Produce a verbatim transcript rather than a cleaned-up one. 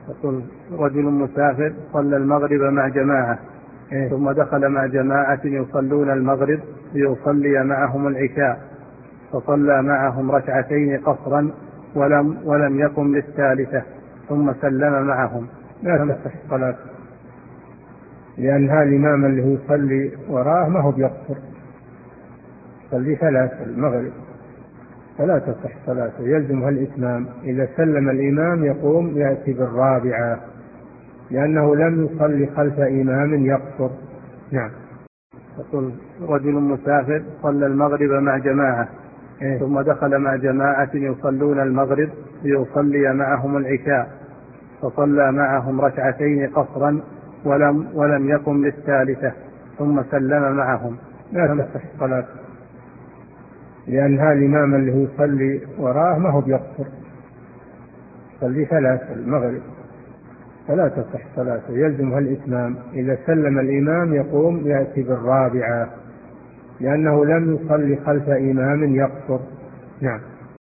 يقول رجل مسافر صلى المغرب مع جماعة إيه؟ ثم دخل مع جماعة يصلون المغرب ليصلي معهم العشاء، فصلى معهم ركعتين قصرا ولم, ولم يقم للثالثة ثم سلم معهم، لا تصح صلاته، لأن هذا الإمام اللي يصلي وراه ما هو بيقصر، يصلي ثلاث المغرب فلا تصح صلاته، يلزمها الإتمام. إذا سلم الإمام يقوم يأتي بالرابعة، لأنه لم يصلي خلف إمام يقصر. نعم. يقول رجل مسافر صلى المغرب مع جماعة إيه؟ ثم دخل مع جماعة يصلون المغرب ليصلي معهم العشاء، فصلى معهم ركعتين قصرا ولم, ولم يقم للثالثة ثم سلم معهم، لا تصح صلاته، لأن هذا الإمام اللي يصلي وراه ما هو بيقصر، يصلي ثلاث المغرب فلا تصح صلاته، يلزمها الإتمام. إذا سلم الإمام يقوم يأتي بالرابعة، لأنه لم يصلي خلف إمام يقصر. نعم.